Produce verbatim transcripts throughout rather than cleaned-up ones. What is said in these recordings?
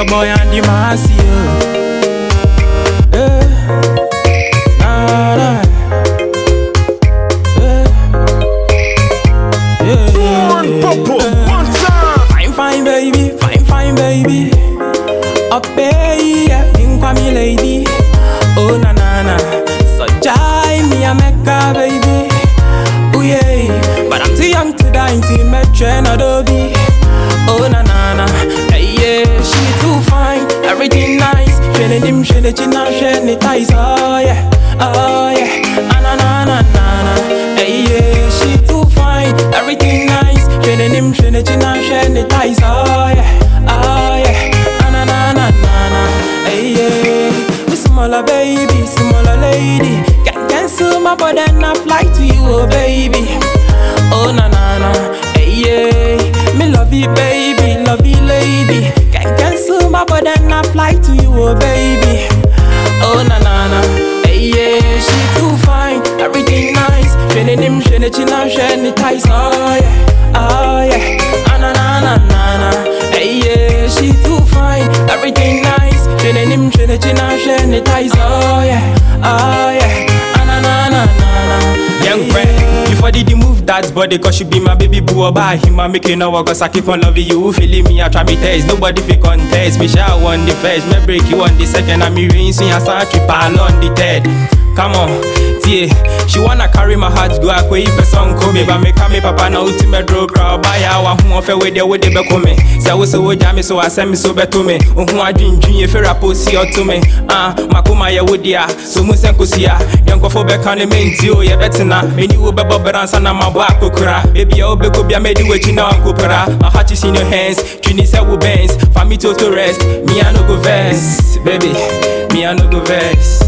your boy and the massy. Yeah, nah, nah. Yeah, yeah, yeah, yeah. Fine, fine, baby, fine, fine, baby. Up there, yeah, think for me, lady. Oh, na na na. So jai me a mecca, baby. Oh yeah, but I'm too young to die until me train Adobe. Oh na na na, hey yeah, she too fine, everything nice. Shane him, shane the chin, shane the ties. Oh yeah, oh yeah, ah, na na na na na. Hey yeah, she too fine, everything nice. Shane him, shane the chin, shane the ties. Oh yeah, oh yeah, ah, na na na na na. Hey yeah, me smaller baby, smaller lady. Can't cancel my body and I fly to you, oh baby. Oh na na na, hey yeah, me love you baby, love you lady. Can't cancel my body and I fly to you, oh baby. Oh na na na, hey yeah, she too fine, everything nice. Shane him, shane the chin, shane the ties. Oh yeah, oh yeah, ah na na na na na. Hey yeah, she too fine, everything nice. Shane him, shane the chin, shane the ties. Oh yeah, oh yeah, ah na na na na na. Young friend. Before did you move that body, cause she be my baby boo or buy him, I'm making no work, cause I keep on loving you. Feeling me, I try me taste, nobody fi contest. Me shall on the first, me break you on the second, and me ring, so I start triple on the third. Come on, yeah, she wanna carry my heart, go a quick person come me, but me come me papa now to me draw crowd, buy our who off with the way they be come me. So I was so jammy, so I send me so better to me. Oh, who I dream, dream, if you're a pussy or to me. Ah, Makuma ya would ya, so much and kusia. Young for back on the main deal, ya better now. Many will be bubberans and I'm a back okra. Baby, I'll be could be a made with you now, Kupara. My heart is in your hands, Trini said with bands. For me to rest, me I no go verse, baby, me I no go verse.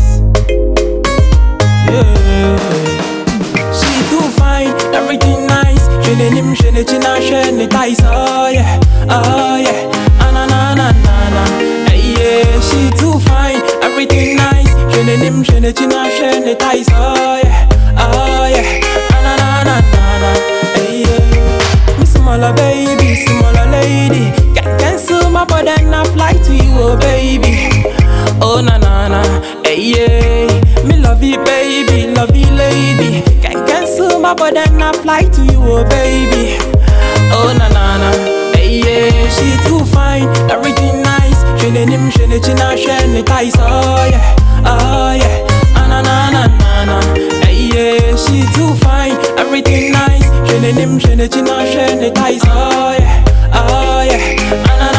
Yeah. She too fine, everything nice. Shane him, shane the chin, shane the ties. Oh yeah, oh yeah, ah na na na na na. Hey yeah, she too fine, everything nice. Shane him, shane the chin, shane the ties. Oh yeah, oh yeah, ah na na na na na. Hey yeah, me smaller baby, smaller lady. Can't cancel my body and I fly to you, oh baby. Oh na na na, hey yeah, me love you baby, love you lady. Can't cancel my body and I fly to you, oh baby. Oh na na na, hey yeah, she too fine, everything nice. Shane him, shane the chin, shane the ties. Oh yeah, oh yeah, ah na na na na na. Hey yeah, she too fine, everything nice. Shane him, shane the chin, shane the ties. Oh yeah, oh yeah, ah na